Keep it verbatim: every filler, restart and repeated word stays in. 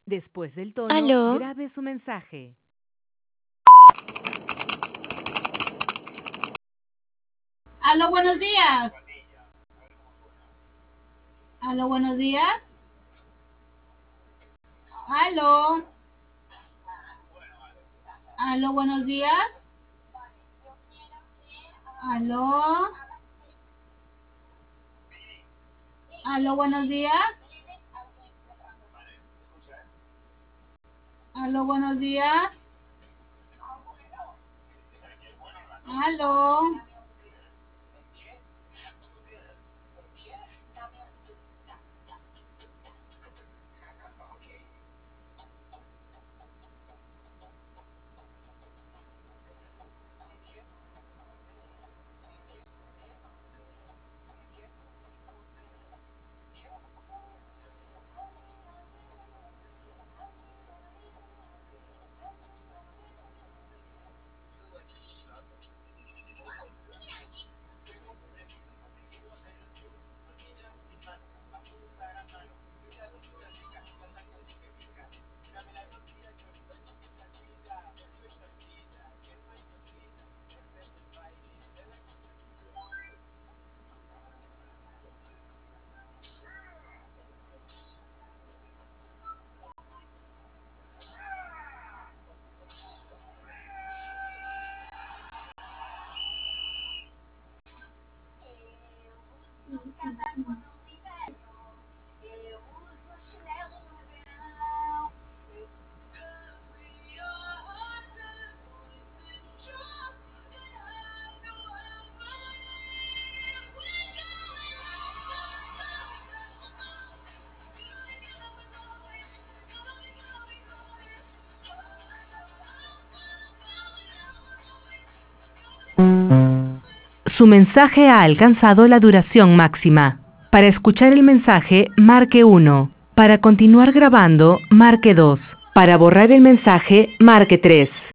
Después del tono, ¿Aló? grabe su mensaje. Aló, buenos días. Aló, buenos días. Aló. Aló, buenos días. Aló. Aló, buenos días. Aló, buenos días. Aló. Su mensaje ha alcanzado la duración máxima. Para escuchar el mensaje, marque uno. Para continuar grabando, marque dos. Para borrar el mensaje, marque tres.